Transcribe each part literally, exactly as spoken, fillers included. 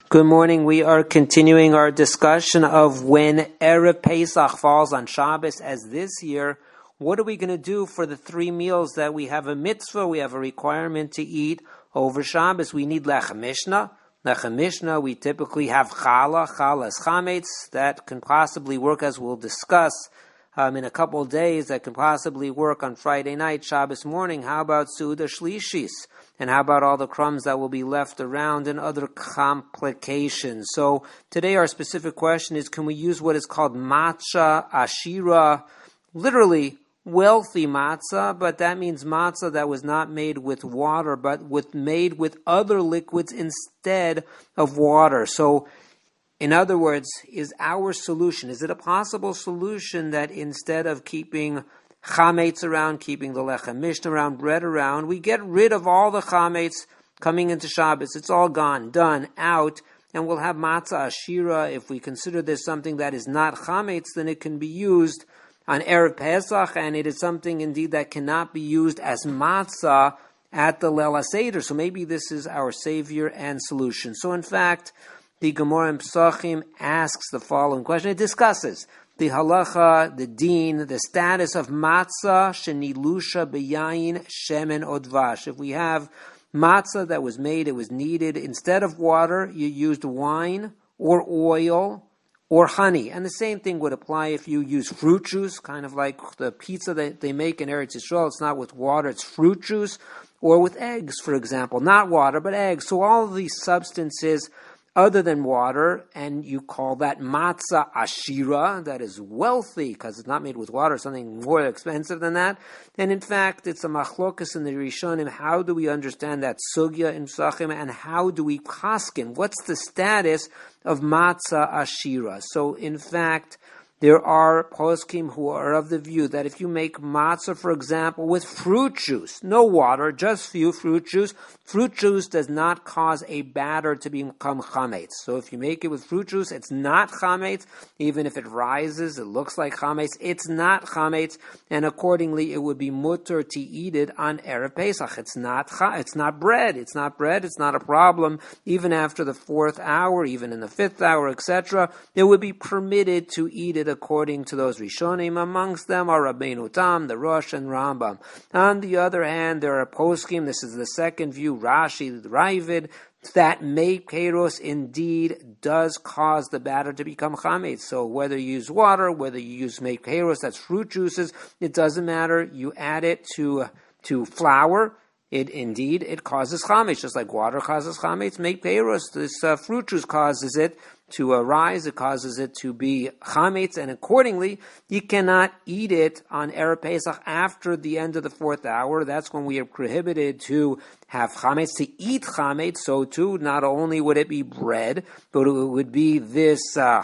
Good morning. We are continuing our discussion of when Erev Pesach falls on Shabbos. As this year, what are we going to do for the three meals that we have a mitzvah, we have a requirement to eat over Shabbos? We need Lechem Mishnah. Lechem Mishnah, we typically have Challah. Challah is Chametz. That can possibly work, as we'll discuss um, in a couple of days. That can possibly work on Friday night, Shabbos morning. How about Suda Shlishis? And how about all the crumbs that will be left around and other complications? So today our specific question is, can we use what is called matzah ashira, literally wealthy matzah, but that means matzah that was not made with water, but with made with other liquids instead of water. So in other words, is our solution, is it a possible solution that instead of keeping chametz around, keeping the lechem mishnah around, bread around, we get rid of all the chametz coming into Shabbos? It's all gone, done, out, and we'll have matzah ashira. If we consider this something that is not chametz, then it can be used on Erev Pesach, and it is something indeed that cannot be used as matzah at the Leil HaSeder. So maybe this is our savior and solution. So in fact, the Gemara in Pesachim asks the following question. It discusses the halacha, the din, the status of matzah shenilusha beyayin shemen odvash. If we have matzah that was made, it was kneaded, instead of water, you used wine or oil or honey. And the same thing would apply if you use fruit juice, kind of like the pizza that they make in Eretz Yisrael. It's not with water, it's fruit juice, or with eggs, for example. Not water, but eggs. So all of these substances other than water, and you call that matzah ashira, that is wealthy because it's not made with water, something more expensive than that. And in fact, it's a machlokas in the Rishonim. How do we understand that sugya in Pesachim, and how do we paskin? What's the status of matzah ashira? So in fact, there are poskim who are of the view that if you make matzah, for example, with fruit juice, no water, just few fruit juice, fruit juice does not cause a batter to become chametz. So if you make it with fruit juice, it's not chametz. Even if it rises, it looks like chametz, it's not chametz, and accordingly, it would be mutter to eat it on Erev Pesach. It's not it's not bread. It's not bread. It's not a problem. Even after the fourth hour, even in the fifth hour, et cetera, it would be permitted to eat it according to those Rishonim. Amongst them are Rabbeinu Tam, the Rosh, and Rambam. On the other hand, there are poskim, this is the second view, Rashi, the Ravid, that mei keiros indeed does cause the batter to become chametz. So whether you use water, whether you use mei keiros, that's fruit juices, it doesn't matter. You add it to, to flour, It indeed, it causes chametz, just like water causes chametz. Mei keiros, this uh, fruit juice causes it to arise, it causes it to be chametz, and accordingly, you cannot eat it on Erev Pesach after the end of the fourth hour. That's when we are prohibited to have chametz, to eat chametz. So too, not only would it be bread, but it would be this uh,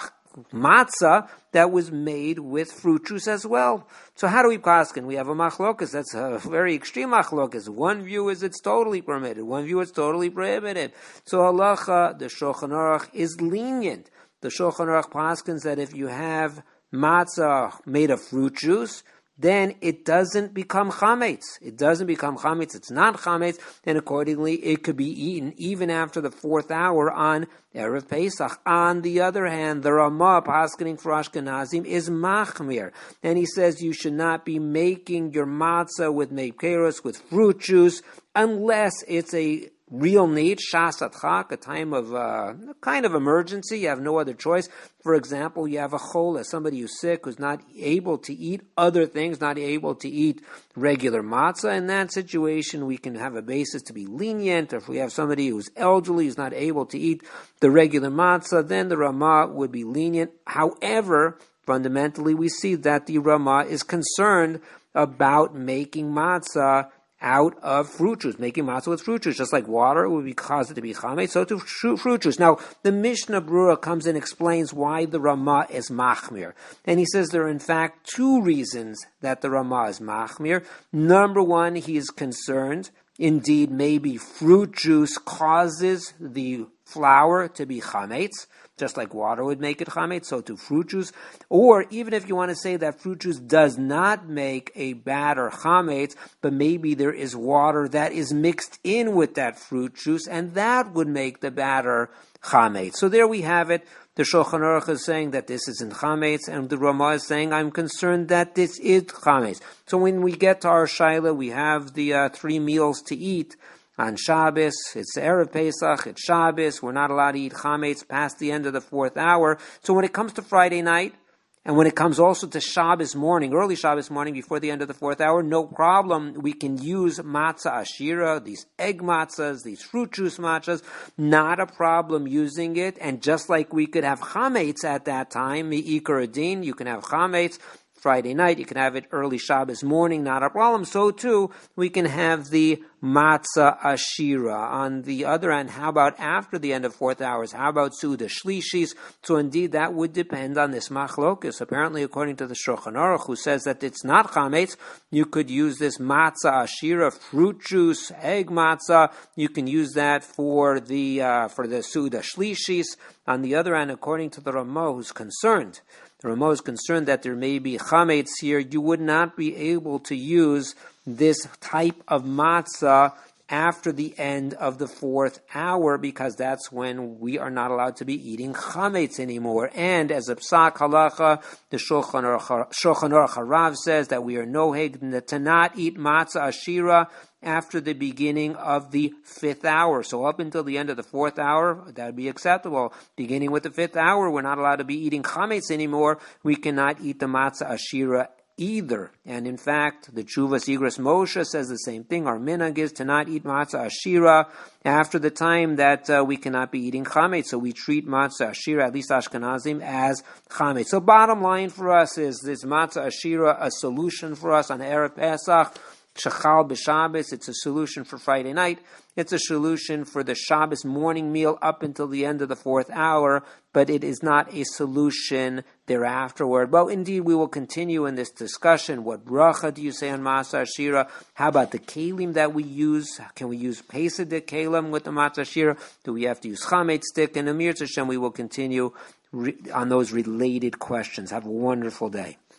matzah that was made with fruit juice as well. So how do we paskin? We have a machlokas. That's a very extreme machlokas. One view is it's totally permitted. One view it's totally prohibited. So halacha, the Shulchan Aruch is lenient. The Shulchan Aruch paskins that if you have matzah made of fruit juice, then it doesn't become chametz. It doesn't become chametz. It's not chametz, and accordingly, it could be eaten even after the fourth hour on Erev Pesach. On the other hand, the Ramah, paskening for Ashkenazim, is machmir, and he says you should not be making your matzah with mei keiros, with fruit juice, unless it's a real need, shas adchak, a time of uh, a kind of emergency. You have no other choice. For example, you have a chola, somebody who's sick, who's not able to eat other things, not able to eat regular matzah. In that situation, we can have a basis to be lenient. Or if we have somebody who's elderly, who's not able to eat the regular matzah, then the Ramah would be lenient. However, fundamentally, we see that the Ramah is concerned about making matzah out of fruit juice, making matzah with fruit juice, just like water would be cause it to be chametz, so to fruit juice. Now, the Mishnah Brura comes and explains why the Ramah is machmir, and he says there are in fact two reasons that the Ramah is machmir. Number one, he is concerned, indeed, maybe fruit juice causes the flour to be chametz, just like water would make it chametz, so to fruit juice. Or even if you want to say that fruit juice does not make a batter chametz, but maybe there is water that is mixed in with that fruit juice, and that would make the batter chametz. So there we have it. The Shulchan Aruch is saying that this isn't chametz, and the Ramah is saying, I'm concerned that this is chametz. So when we get to our shaila, we have the uh, three meals to eat on Shabbos. It's Erev Pesach, it's Shabbos. We're not allowed to eat chametz past the end of the fourth hour. So when it comes to Friday night, and when it comes also to Shabbos morning, early Shabbos morning, before the end of the fourth hour, no problem. We can use matzah ashira, these egg matzahs, these fruit juice matzahs, not a problem using it. And just like we could have chametz at that time, mi'ikar adin, you can have chametz Friday night, you can have it early Shabbos morning, not a problem. So too, we can have the matzah ashira. On the other hand, how about after the end of fourth hours? How about Suda Shlishis? So indeed, that would depend on this machlokus. Apparently, according to the Shulchan Aruch, who says that it's not chametz, you could use this matzah ashira, fruit juice, egg matzah. You can use that for the uh, for the Suda Shlishis. On the other hand, according to the Ramah, who's concerned, the Ramah is concerned that there may be chametz here. You would not be able to use this type of matzah after the end of the fourth hour, because that's when we are not allowed to be eating chametz anymore. And as a psak halacha, the Shulchan Aruch Harav says that we are noheg to not eat matzah ashira after the beginning of the fifth hour. So up until the end of the fourth hour, that would be acceptable. Beginning with the fifth hour, we're not allowed to be eating chametz anymore. We cannot eat the matzah ashira either. And in fact, the Chuvas Igros Moshe says the same thing. Our minhag is to not eat matzah ashira after the time that uh, we cannot be eating chametz. So we treat matzah ashira, at least Ashkenazim, as chametz. So bottom line for us is this matzah ashira a solution for us on Erev Pesach, Shachal b'Shabbos. It's a solution for Friday night. It's a solution for the Shabbos morning meal up until the end of the fourth hour, but it is not a solution thereafterward. But indeed, we will continue in this discussion. What bracha do you say on matzah ashira? How about the kelim that we use? Can we use pesach kelim with the matzah ashira? Do we have to use chametz stick? And Amir Hashem, we will continue re- on those related questions. Have a wonderful day.